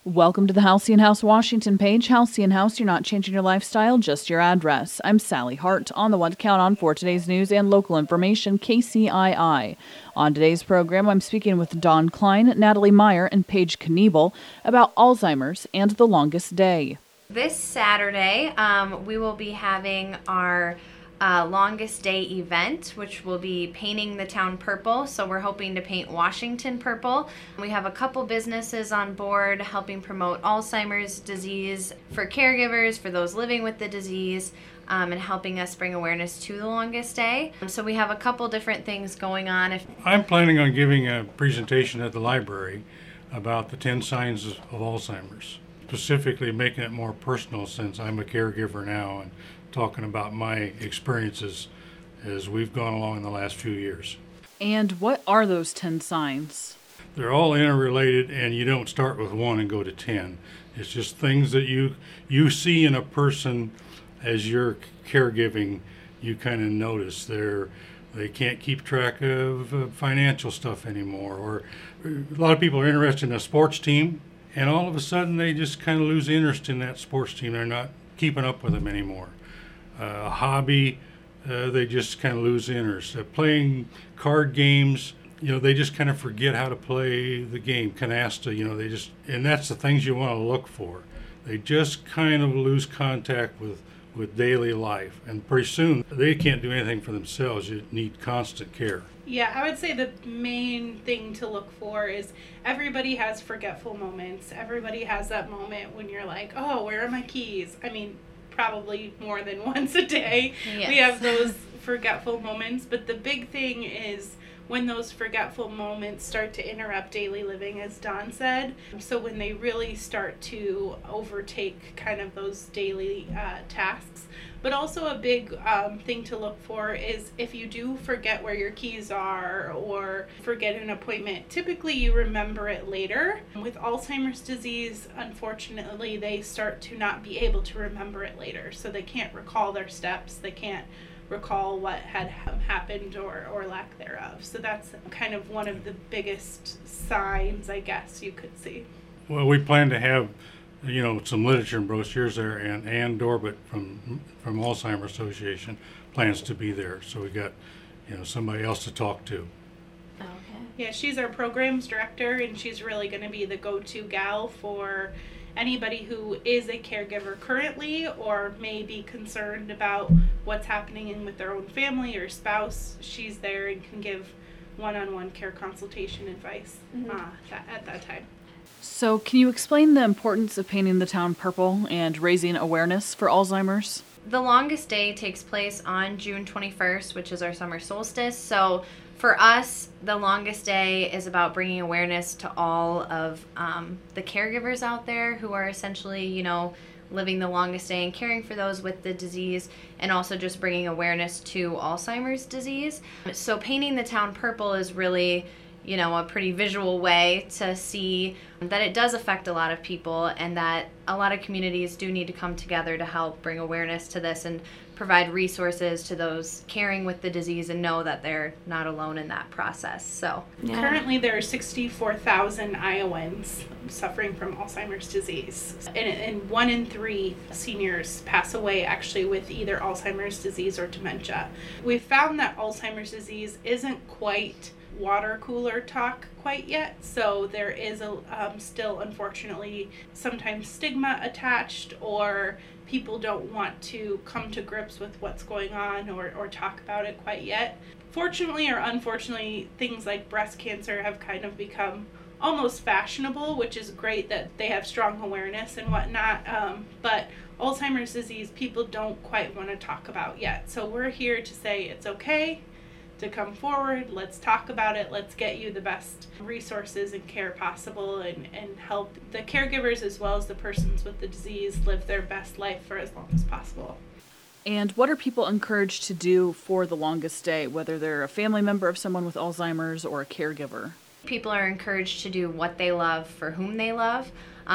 Welcome to the Halcyon House Washington page. Halcyon House, you're not changing your lifestyle, just your address. I'm Sally Hart on the one to count on for today's news and local information, KCII. On today's program, I'm speaking with Dawn Klein, Natalie Meyer, and Paige Kniebel about Alzheimer's and the longest day. This Saturday, we will be having our longest day event, which will be painting the town purple. So we're hoping to paint Washington purple. We have a couple businesses on board helping promote Alzheimer's disease for caregivers, for those living with the disease, and helping us bring awareness to the longest day. So we have a couple different things going on. I'm planning on giving a presentation at the library about the 10 signs of Alzheimer's, specifically making it more personal since I'm a caregiver now and talking about my experiences as we've gone along in the last few years. And what are those 10 signs? They're all interrelated, and you don't start with 1 and go to 10. It's just things that you see in a person as you're caregiving. You kind of notice they can't keep track of financial stuff anymore, or a lot of people are interested in a sports team, and all of a sudden they just kind of lose interest in that sports team. They're not keeping up with them anymore. A hobby, they just kind of lose interest. Playing card games, they just kind of forget how to play the game. Canasta, and that's the things you want to look for. They just kind of lose contact with daily life, and pretty soon they can't do anything for themselves. You need constant care. Yeah, I would say the main thing to look for is everybody has forgetful moments. Everybody has that moment when you're like, oh, where are my keys? I mean, probably more than once a day. Yes. We have those forgetful moments, but the big thing is when those forgetful moments start to interrupt daily living, as Dawn said. So when they really start to overtake kind of those daily tasks. But also a big thing to look for is if you do forget where your keys are or forget an appointment, typically you remember it later. With Alzheimer's disease, unfortunately, they start to not be able to remember it later. So they can't recall their steps, they can't recall what had happened or lack thereof. So that's kind of one of the biggest signs, I guess, you could see. Well, we plan to have some literature and brochures there, and Ann Dorbett from Alzheimer's Association plans to be there. So we got, somebody else to talk to. Okay. Yeah, she's our programs director, and she's really going to be the go-to gal for anybody who is a caregiver currently or may be concerned about what's happening with their own family or spouse. She's there and can give one-on-one care consultation advice at that time. So can you explain the importance of painting the town purple and raising awareness for Alzheimer's? The longest day takes place on June 21st, which is our summer solstice. So for us, the longest day is about bringing awareness to all of the caregivers out there who are essentially, living the longest day and caring for those with the disease, and also just bringing awareness to Alzheimer's disease. So painting the town purple is really a pretty visual way to see that it does affect a lot of people and that a lot of communities do need to come together to help bring awareness to this and provide resources to those caring with the disease and know that they're not alone in that process. So Currently there are 64,000 Iowans suffering from Alzheimer's disease. And 1 in 3 seniors pass away actually with either Alzheimer's disease or dementia. We've found that Alzheimer's disease isn't quite water cooler talk quite yet, so there is still unfortunately sometimes stigma attached, or people don't want to come to grips with what's going on or talk about it quite yet. Fortunately or unfortunately, things like breast cancer have kind of become almost fashionable, which is great that they have strong awareness and whatnot, but Alzheimer's disease people don't quite want to talk about yet. So we're here to say it's okay to come forward, let's talk about it, let's get you the best resources and care possible and help the caregivers as well as the persons with the disease live their best life for as long as possible. And what are people encouraged to do for the longest day, whether they're a family member of someone with Alzheimer's or a caregiver? People are encouraged to do what they love for whom they love.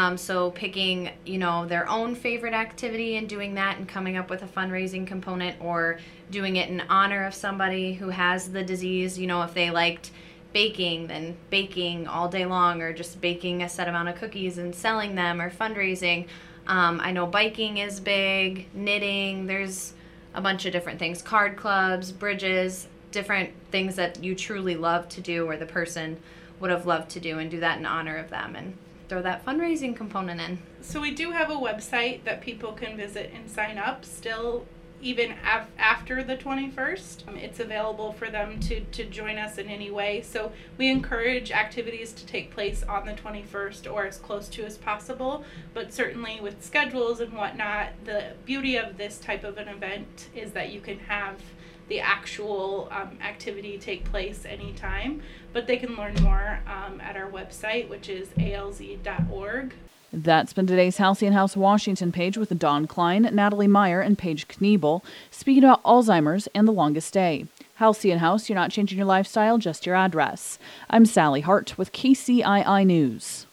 So picking, their own favorite activity and doing that and coming up with a fundraising component, or doing it in honor of somebody who has the disease. If they liked baking than baking all day long, or just baking a set amount of cookies and selling them, or fundraising. I know biking is big, knitting, there's a bunch of different things, card clubs, bridges, different things that you truly love to do or the person would have loved to do, and do that in honor of them and throw that fundraising component in. So we do have a website that people can visit and sign up still, even after the 21st. It's available for them to join us in any way. So we encourage activities to take place on the 21st or as close to as possible. But certainly with schedules and whatnot, the beauty of this type of an event is that you can have the actual activity take place anytime. But they can learn more at our website, which is alz.org. That's been today's Halcyon House Washington page with Dawn Klein, Natalie Meyer, and Paige Kniebel speaking about Alzheimer's and the longest day. Halcyon House, you're not changing your lifestyle, just your address. I'm Sally Hart with KCII News.